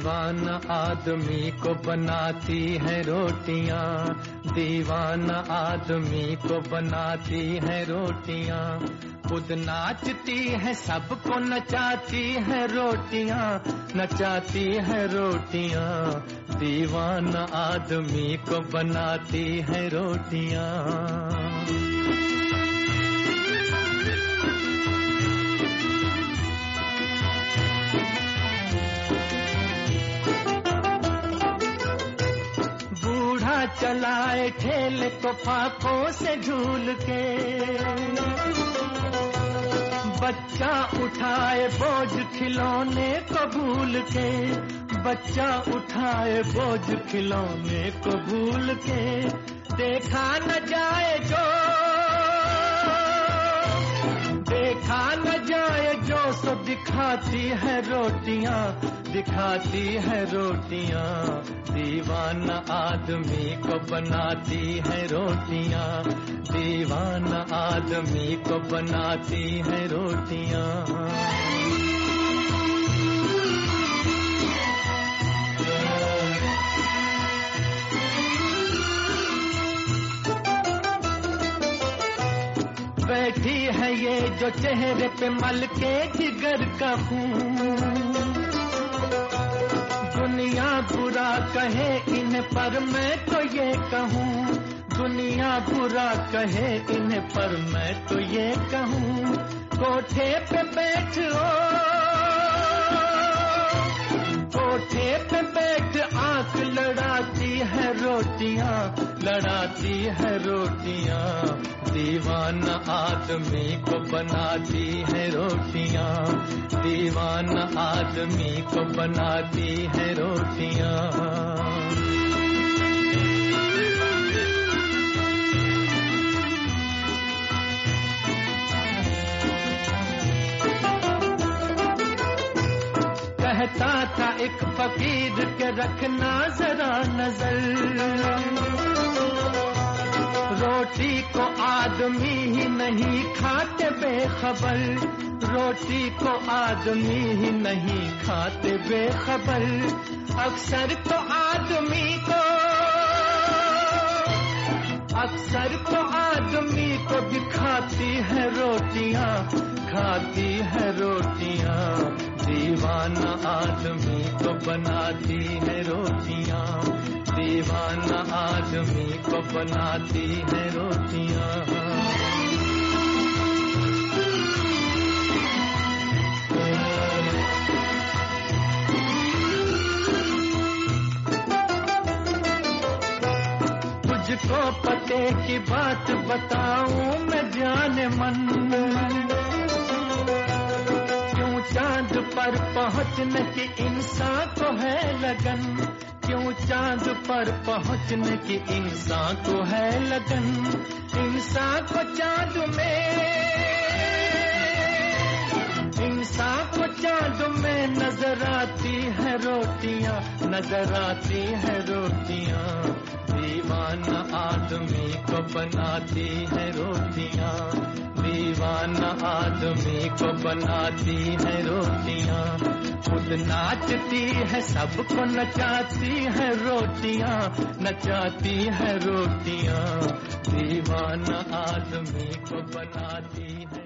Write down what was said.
दीवाना आदमी को बनाती है रोटियां, दीवाना आदमी को बनाती है रोटियां। खुद नाचती है सबको नचाती है रोटियां, नचाती है रोटियां। दीवाना आदमी को बनाती है रोटियां। चलाए ठेले को फाकों से झूल के, बच्चा उठाए बोझ खिलौने को भूल के, बच्चा उठाए बोझ खिलौने को भूल के। देखा न जाए जो, देखा न जाए जो सो दिखाती है रोटियां, दिखाती है रोटियां। दीवाना आदमी को बनाती है रोटियां, दीवाना आदमी को बनाती है रोटियां। बैठी है ये जो चेहरे पे मल के जिगर का खून, दुनिया बुरा कहे इन्हें पर मैं तो ये कहूँ, दुनिया बुरा कहे इन्हें पर मैं तो ये कहूँ। कोठे पे बैठो, कोठे पे बैठ आंख लड़ाती है रोटियां, लड़ाती है रोटियां। दीवाना आदमी को बनाती है रोटियां, दीवाना आदमी को बनाती है रोटियां। कहता था एक फकीर के रखना जरा नजर, रोटी को आदमी ही नहीं खाते बेखबर, रोटी को आदमी ही नहीं खाते बेखबर। अक्सर तो आदमी को, अक्सर तो आदमी को दिखाती है रोटियां, खाती है रोटियां। दीवाना आदमी को बनाती है रोटियां, दीवाना आदमी को बनाती है रोटियां। तुझको पते की बात बताऊं मैं जाने मन, क्यों चांद पर पहुंचने की इंसान को है लगन, क्यों चांद पर पहुंचने की इंसान को है लगन। इंसान को चांद में, इंसान को चांद में नजर आती है रोटियां, नजर आती है रोटियां। दीवाना आदमी को बनाती है रोटियां, दीवाना आदमी को बनाती है रोटियां। खुद नाचती है सबको नचाती है रोटियां, नचाती है रोटियां। दीवाना आदमी को बनाती है